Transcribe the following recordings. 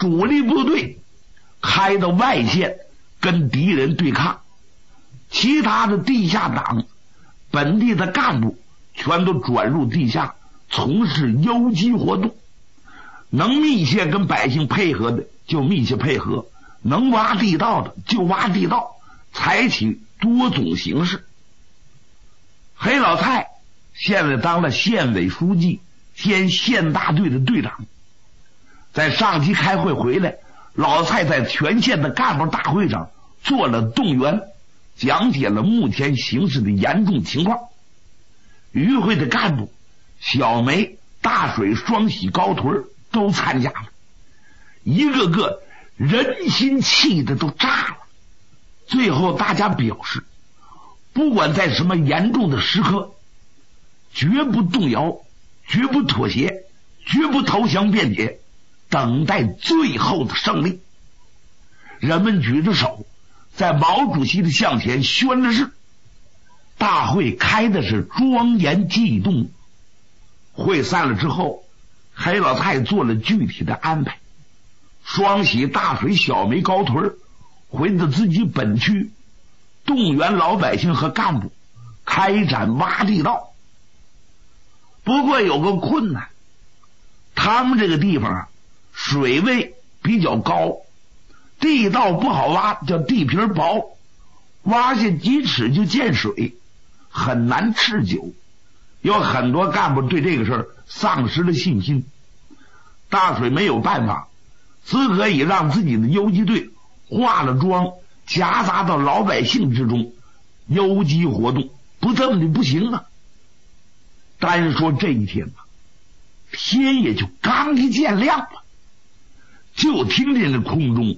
主力部队开到外线跟敌人对抗，其他的地下党、本地的干部全都转入地下从事游击活动，能密切跟百姓配合的就密切配合，能挖地道的就挖地道，采取多种形式。黑老蔡现在当了县委书记兼县大队的队长，在上级开会回来，老蔡在全县的干部大会上做了动员，讲解了目前形势的严重情况。与会的干部小梅、大水、双喜、高屯都参加了，一个个人心气的都炸了。最后大家表示，不管在什么严重的时刻，绝不动摇，绝不妥协，绝不投降辩解，等待最后的胜利。人们举着手在毛主席的像前宣了誓。大会开的是庄严激动。会散了之后，黑老蔡做了具体的安排。双喜、大水、小梅、高屯回到自己本区，动员老百姓和干部开展挖地道。不过有个困难，他们这个地方水位比较高，地道不好挖，叫地皮薄，挖下几尺就见水，很难持久。有很多干部对这个事儿丧失了信心。大水没有办法，只可以让自己的游击队化了妆，夹杂到老百姓之中，游击活动，不这么的不行啊。单说这一天吧，天也就刚一见亮了，就听见这空中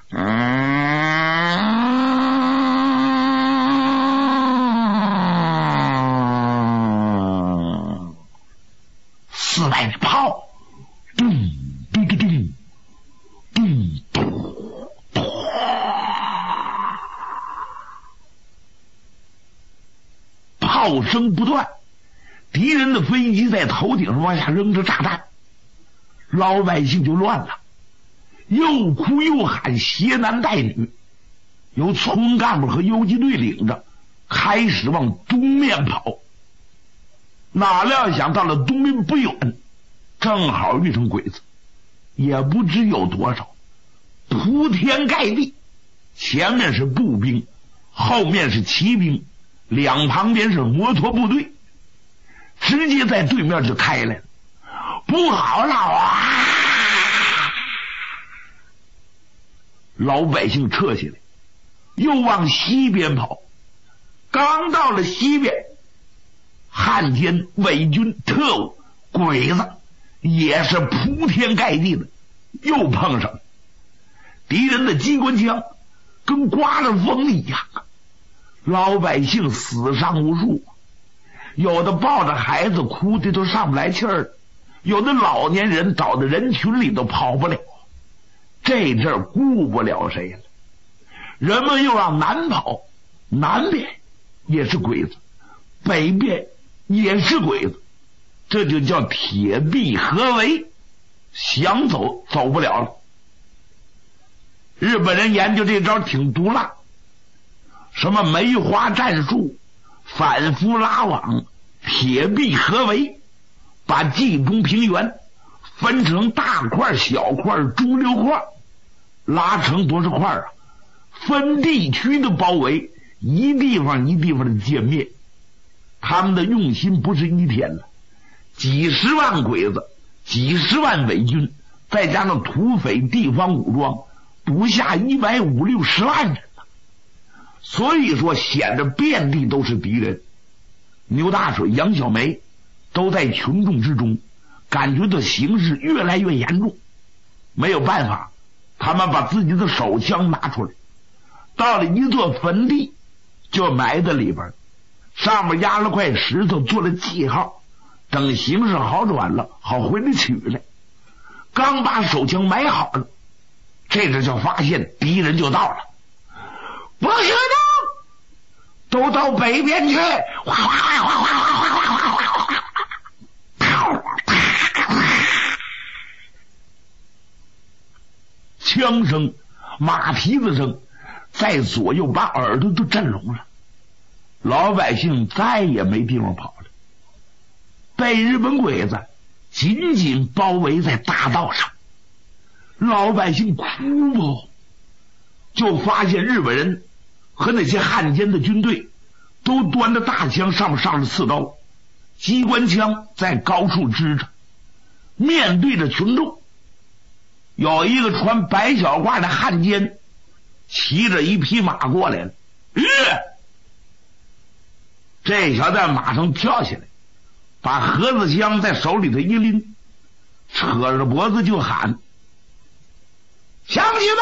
4外的炮，咚咚咚咚咚咚咚，炮声不断，敌人的飞机在头顶上往下扔着炸弹，老百姓就乱了，又哭又喊，携男带女，由村干部和游击队领着，开始往东面跑。哪料想到了东面不远，正好遇上鬼子，也不知有多少，铺天盖地，前面是步兵，后面是骑兵，两旁边是摩托部队，直接在对面就开来了。不好了啊！老百姓撤下来，又往西边跑。刚到了西边，汉奸、伪军、特务、鬼子也是铺天盖地的又碰上了。敌人的机关枪跟刮了风一样，老百姓死伤无数，有的抱着孩子哭的都上不来气儿，有的老年人倒在人群里都跑不了。这阵儿顾不了谁了，人们又往南跑，南边也是鬼子，北边也是鬼子，这就叫铁壁合围，想走走不了了。日本人研究这招挺毒辣，什么梅花战术、反复拉网、铁壁合围，把冀中平原分成大块、小块、中流块，拉成多少块啊？分地区的包围，一地方一地方的歼灭。他们的用心不是一天了，几十万鬼子，几十万伪军，再加上土匪地方武装，不下150-160万人了。所以说显得遍地都是敌人。牛大水、杨小梅都在群众之中，感觉到形势越来越严重，没有办法，他们把自己的手枪拿出来，到了一座坟地就埋在里边，上面压了块石头做了记号，等形势好转了好回来取来。刚把手枪埋好了，这阵就发现敌人就到了，不许动，都到北边去！哗哗哗哗哗哗哗哗哗哗！ 枪声、马蹄子声在左右把耳朵都震聋了，老百姓再也没地方跑了，被日本鬼子紧紧包围在大道上。老百姓哭哦，就发现日本人和那些汉奸的军队都端着大枪，上了刺刀，机关枪在高处支着，面对着群众。有一个穿白小褂的汉奸骑着一匹马过来了，这小子在马上跳下来，把盒子枪在手里头一拎，扯着脖子就喊：乡亲们，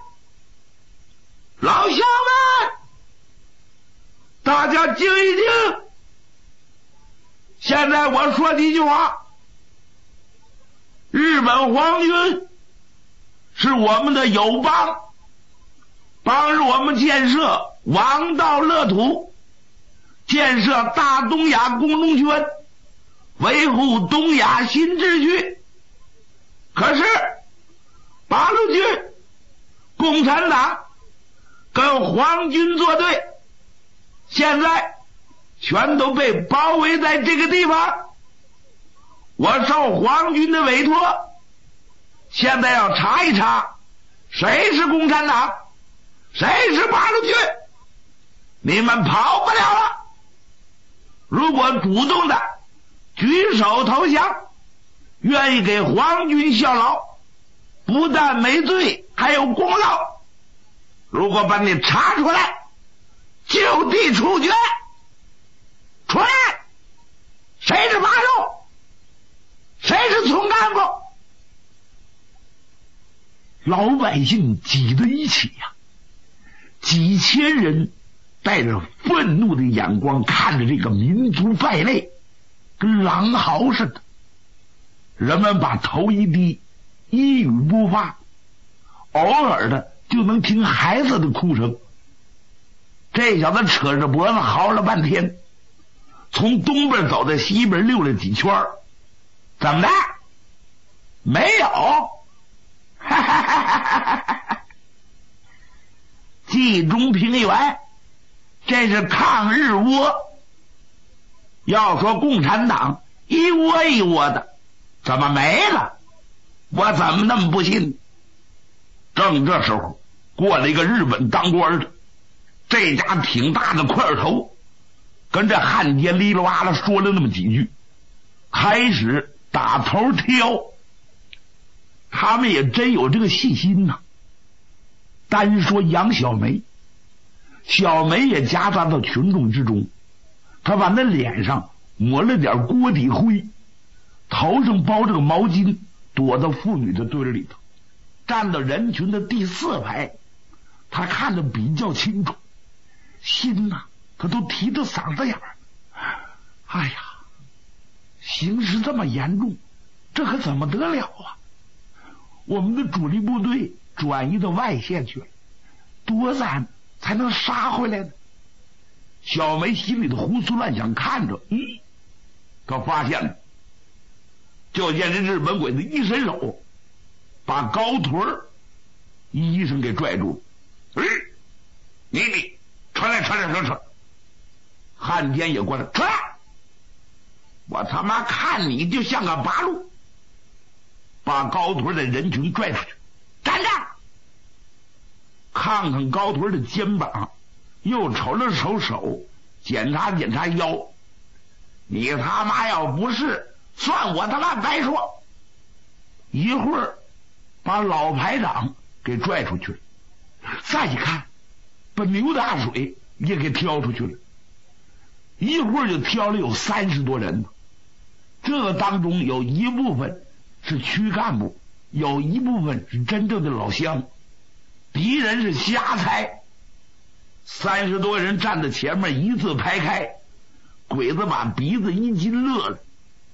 老乡们，大家静一静，现在我说几句话。日本皇军是我们的友邦，帮助我们建设王道乐土，建设大东亚共荣圈，维护东亚新秩序。可是八路军、共产党跟皇军作对，现在全都被包围在这个地方。我受皇军的委托，现在要查一查谁是共产党，谁是八路军，你们跑不了了。如果主动的举手投降，愿意给皇军效劳，不但没罪，还有功劳。如果把你查出来，就地处决。出来，谁是八路，谁是总干部？老百姓挤在一起呀，几千人带着愤怒的眼光看着这个民族败类，跟狼嚎似的。人们把头一低，一语不发，偶尔的就能听孩子的哭声。这小子扯着脖子嚎了半天，从东边走到西边溜了几圈，怎么的？没有。冀中平原，这是抗日窝。要说共产党一窝一窝的，怎么没了？我怎么那么不信？正这时候，过来一个日本当官的，这家挺大的块头，跟这汉奸哩哩哇啦说了那么几句，开始打头挑。他们也真有这个细心呐。单说杨小梅，小梅也夹杂到群众之中，她把那脸上抹了点锅底灰，头上包着个毛巾，躲到妇女的堆里头，站到人群的第4排，她看得比较清楚，心呐，她都提到嗓子眼儿。哎呀，形势这么严重，这可怎么得了啊？我们的主力部队转移到外线去了，多咱才能杀回来呢？小梅心里的胡思乱想，看着，他发现了，就见这日本鬼子一伸手，把高腿医生给拽住了。你出来！汉奸也过来，出来！我他妈看你就像个八路，把高腿的人群拽出去，站着！看看高腿的肩膀，又瞅了瞅手，检查检查腰。你他妈要不是，算我他妈白说。一会儿把老排长给拽出去了，再一看，把牛大水也给挑出去了。一会儿就挑了有30多人呢，这个当中有一部分是区干部，有一部分是真正的老乡。敌人是瞎猜，30多人站在前面一字排开，鬼子把鼻子一惊乐了。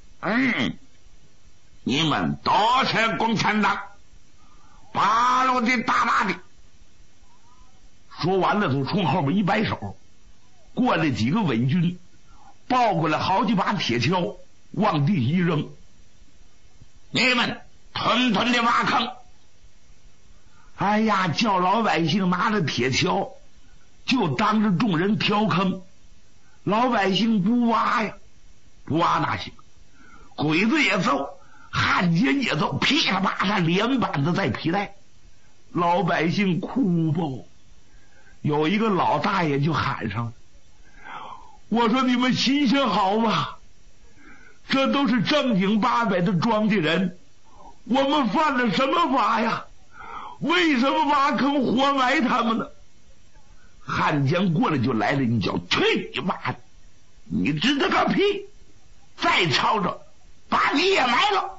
你们都是共产党，八路的大妈的。说完了就冲后面一摆手，过来几个伪军，抱过来好几把铁锹，往地一扔。你们吞吞的挖坑！ 哎呀，叫老百姓拿着铁锹，就当着众人挑坑。老百姓不挖呀，不挖哪行？鬼子也揍，汉奸也揍，噼里啪啦连板子在皮带，老百姓哭不？有一个老大爷就喊上：“我说你们心情好吧？这都是正经八百的庄稼人，我们犯了什么法呀？为什么挖坑活埋他们呢？”汉奸过来就来了一脚：“去你妈的！你知道个屁！再吵吵，把你也埋了！”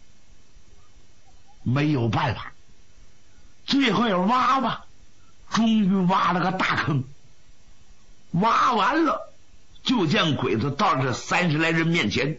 没有办法，最后也挖吧，终于挖了个大坑。挖完了，就见鬼子到这30来人面前，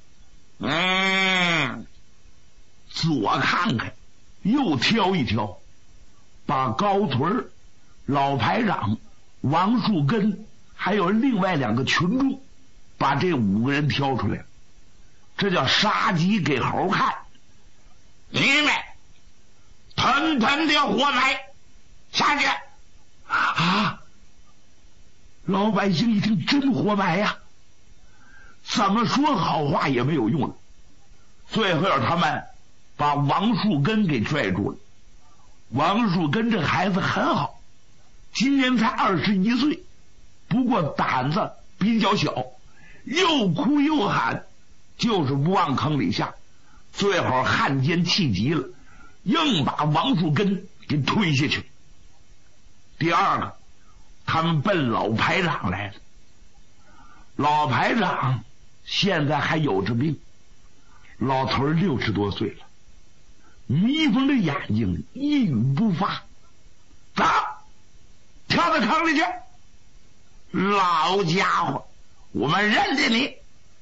左看看，右挑一挑，把高屯、老排长、王树根还有另外2个群众，把这5个人挑出来了。这叫杀鸡给猴看。你们团团的活埋下去啊！老百姓一听，真活埋呀，怎么说好话也没有用了。最后他们把王树根给拽住了。王树根这孩子很好，今年才21岁，不过胆子比较小，又哭又喊，就是不往坑里下。最后汉奸气急了，硬把王树根给推下去。第二个，他们奔老排长来了。老排长现在还有着病，老头60多岁了，眯缝着眼睛，一语不发。走，跳到坑里去！老家伙，我们认得你。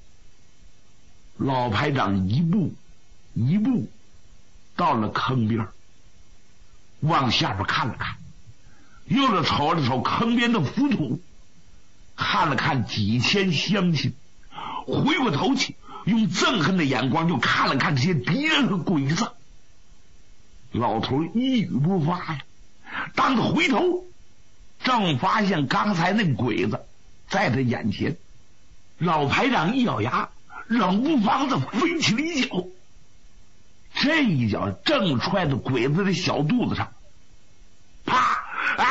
老排长一步一步到了坑边，往下边看了看，又是瞅了瞅坑边的浮土，看了看几千乡亲，回过头去用憎恨的眼光又看了看这些敌人和鬼子。老头一语不发呀，当他回头，正发现刚才那鬼子在他眼前。老排长一咬牙，冷不防的飞起了一脚，这一脚正踹到鬼子的小肚子上，啪啊！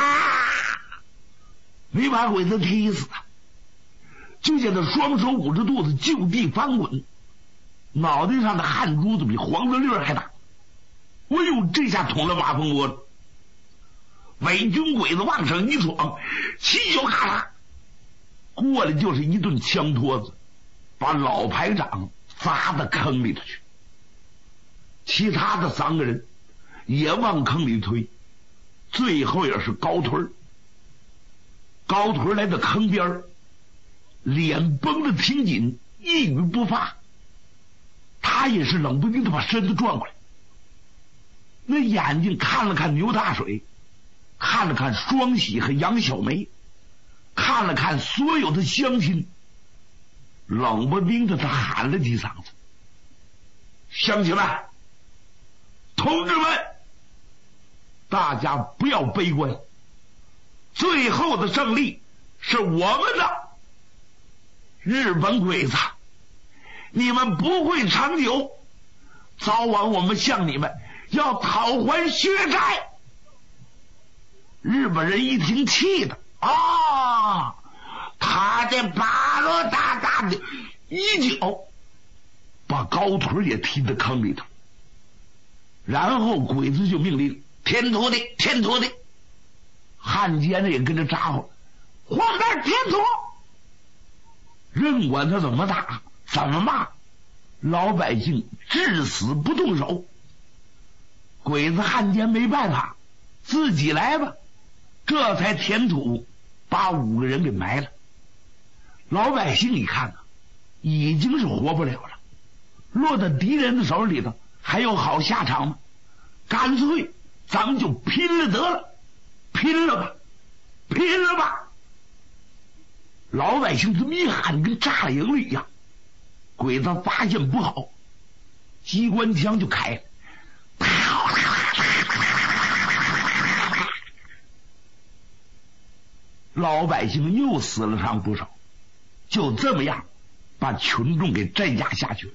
没把鬼子踢死他，就见他双手捂着肚子就地翻滚，脑袋上的汗珠子比黄豆粒还大。哎呦，这下捅了马蜂窝了。伪军鬼子往上一闯，七脚咔嚓过来就是一顿枪托子，把老排长砸到坑里头去。其他的3个人也往坑里推，最后也是高屯。高屯来到坑边，脸绷得挺紧，一语不发。他也是冷不丁的把身子转过来，那眼睛看了看牛大水，看了看双喜和杨小梅，看了看所有的乡亲，冷不丁的他喊了几嗓子：“乡亲们，同志们，大家不要悲观，最后的胜利是我们的。日本鬼子，你们不会长久，早晚我们向你们要讨还血债。”日本人一听气的啊，他这巴罗大大的一脚把高腿也踢到坑里头，然后鬼子就命令填土的填土的，汉奸也跟着咋呼往那儿填土，任管他怎么打怎么骂，老百姓至死不动手。鬼子汉奸没办法，自己来吧，这才填土把5个人给埋了。老百姓一看啊，已经是活不了了，落到敌人的手里头还有好下场吗？干脆咱们就拼了得了，拼了吧，拼了吧！老百姓这么一喊，跟炸了营了一样。鬼子发现不好，机关枪就开了， 老百姓又死了上不少。就这么样把群众给镇压下去了。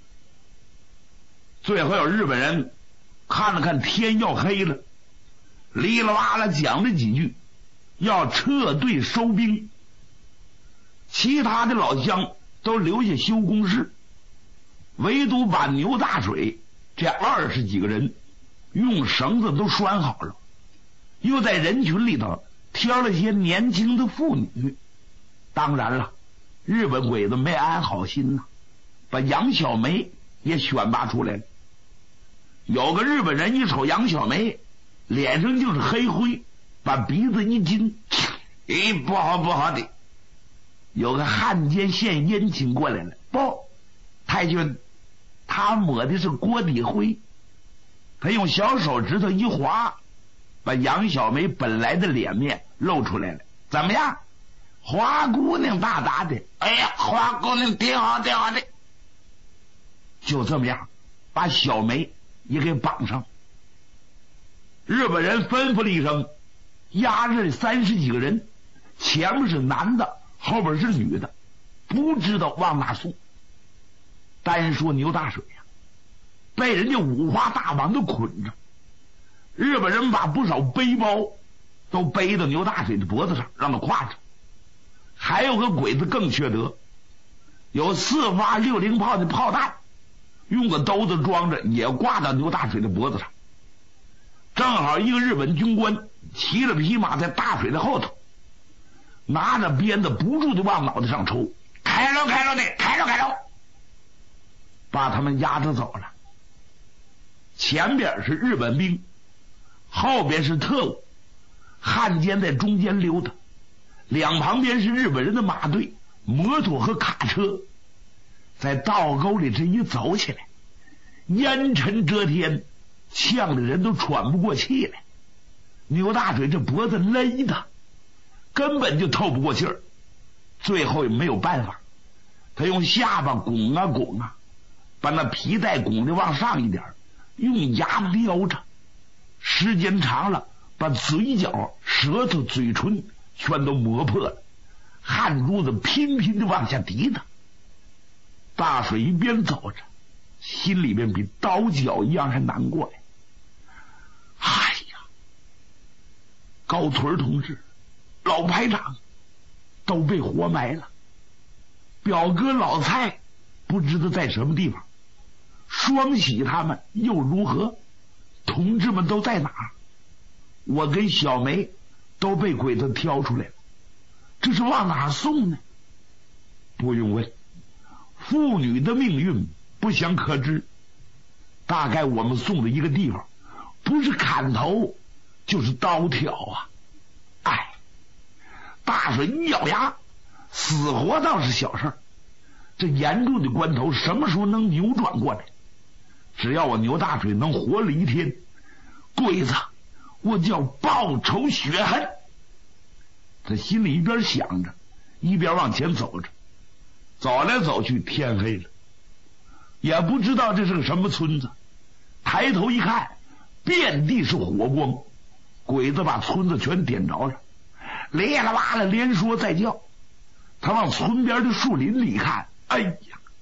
最后有日本人看了看天要黑了，哩啦哇啦讲了几句，要撤队收兵。其他的老乡都留下修工事，唯独把牛大水这20几个人用绳子都拴好了，又在人群里头挑了些年轻的妇女。当然了，日本鬼子没安好心呐，把杨小梅也选拔出来了。有个日本人一瞅杨小梅脸上就是黑灰，把鼻子一金，不好不好的。有个汉奸献殷勤过来了，不，太君，他抹的是锅底灰。他用小手指头一划，把杨小梅本来的脸面露出来了。怎么样，花姑娘大大的？哎呀，花姑娘挺好挺好的。就这么样把小梅也给绑上。日本人吩咐了一声，押着30几个人，前面是男的，后边是女的，不知道往哪送。单说牛大水呀，被人家五花大绑都捆着。日本人把不少背包都背到牛大水的脖子上，让他挎着。还有个鬼子更缺德，有4发60炮的炮弹，用个兜子装着，也挂到牛大水的脖子上。正好一个日本军官骑了匹马在大水的后头，拿着鞭子不住的往脑袋上抽，开喽开喽的，开喽开喽，把他们押着走了。前边是日本兵，后边是特务，汉奸在中间溜达，两旁边是日本人的马队、摩托和卡车。在道沟里这一走起来，烟尘遮天，呛的人都喘不过气来。牛大水这脖子勒的根本就透不过气儿，最后也没有办法，他用下巴拱啊拱啊，把那皮带拱的往上一点，用牙撩着，时间长了，把嘴角、舌头、嘴唇全都磨破了，汗珠子频频的往下滴的。大水一边走着，心里边比刀绞一样还难过呀。哎呀，高屯同志、老排长都被活埋了，表哥老蔡不知道在什么地方，双喜他们又如何？同志们都在哪儿？我跟小梅都被鬼子挑出来了，这是往哪儿送呢？不用问，妇女的命运不详可知，大概我们送的一个地方，不是砍头就是刀挑啊！哎，大水一咬牙，死活倒是小事儿，这严重的关头什么时候能扭转过来？只要我牛大水能活了一天，鬼子我就要报仇雪恨。他心里一边想着，一边往前走着，走来走去，天黑了，也不知道这是个什么村子。抬头一看，遍地是火光，鬼子把村子全点着了，咧啦哇啦连说带叫。他往村边的树林里一看，哎呀，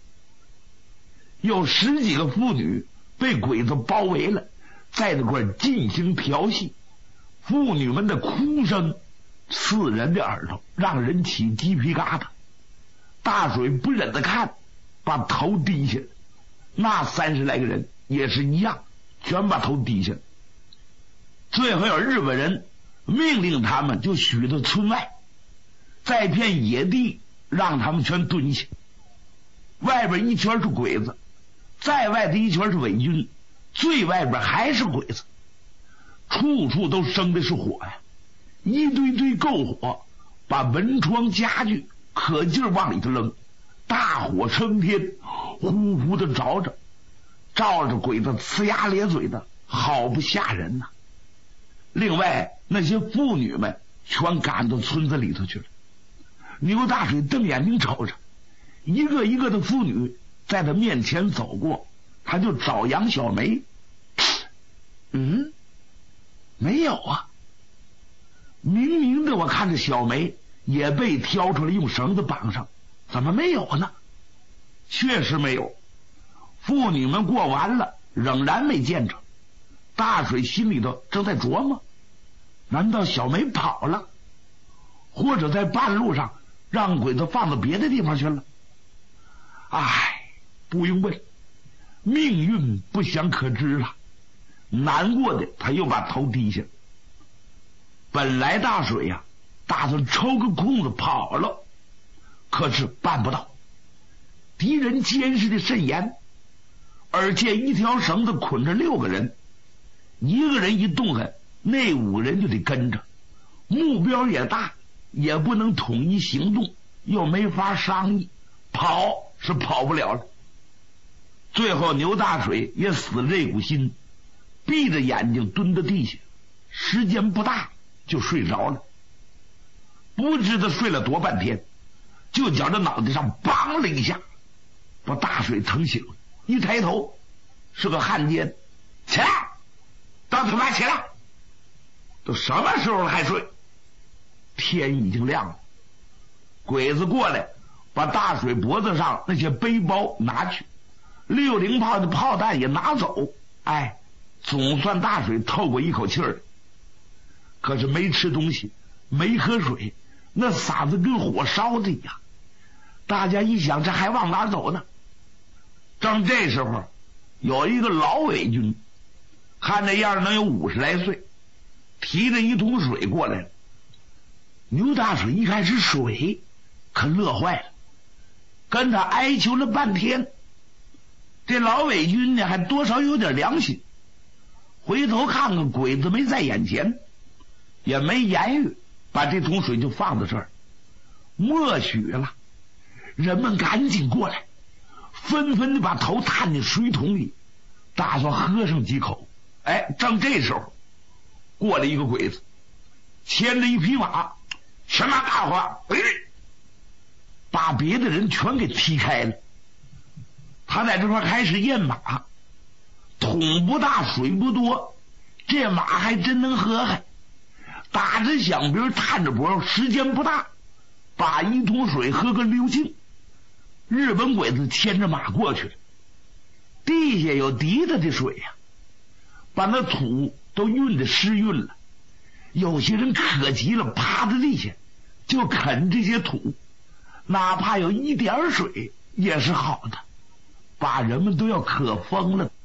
有10几个妇女被鬼子包围了，在那块进行调戏。妇女们的哭声刺人的耳朵，让人起鸡皮疙瘩。大水不忍的看，把头低下，那30来个人也是一样，全把头低下。最后有日本人命令他们就许到村外，在片野地让他们全蹲下，外边一圈是鬼子，在外的一圈是伪军，最外边还是鬼子，处处都生的是火呀，一堆堆篝火，把门窗家具可劲儿往里头扔，大火升天，呼呼的着着，照着鬼子呲牙咧嘴的，好不吓人呐。另外那些妇女们全赶到村子里头去了。牛大水瞪眼睛瞅着，一个一个的妇女在他面前走过，他就找杨小梅，没有啊。 明明的我看着小梅也被挑出来用绳子绑上，怎么没有呢？确实没有。妇女们过完了，仍然没见着。大水心里头正在琢磨，难道小梅跑了，或者在半路上让鬼子放到别的地方去了？唉，不用问，命运不详可知了。难过的他又把头低下。本来大水呀，打算抽个空子跑了，可是办不到，敌人监视的甚严，而且一条绳子捆着6个人，一个人一动弹，那5人就得跟着，目标也大，也不能统一行动，又没法商议，跑是跑不了了。最后牛大水也死了这股心，闭着眼睛蹲在地下，时间不大就睡着了。不知道睡了多半天，就觉着脑袋上梆了一下，把大水疼醒了。一抬头是个汉奸，起来，到他妈起来！都什么时候了还睡？天已经亮了。鬼子过来把大水脖子上那些背包拿去，60炮的炮弹也拿走，哎，总算大水透过一口气儿。可是没吃东西，没喝水，那嗓子跟火烧的呀。大家一想，这还往哪走呢？正这时候，有一个老伪军，看这样能有50来岁，提着一桶水过来了。牛大水一看是水，可乐坏了，跟他哀求了半天。这老伪军呢，还多少有点良心，回头看看鬼子没在眼前，也没言语，把这桶水就放在这儿。默许了，人们赶紧过来，纷纷的把头探进水桶里，打算喝上几口。哎，正这时候过来一个鬼子，牵着一匹马，什么大话，把别的人全给踢开了。他在这块开始验马，桶不大水不多，这马还真能喝还。打着响鞭探着脖，时间不大，把一桶水喝个溜净。日本鬼子牵着马过去了，地下有滴答的水呀，把那土都晕得湿晕了。有些人可急了，趴在地下就啃这些土，哪怕有一点水也是好的，把人们都要渴疯了。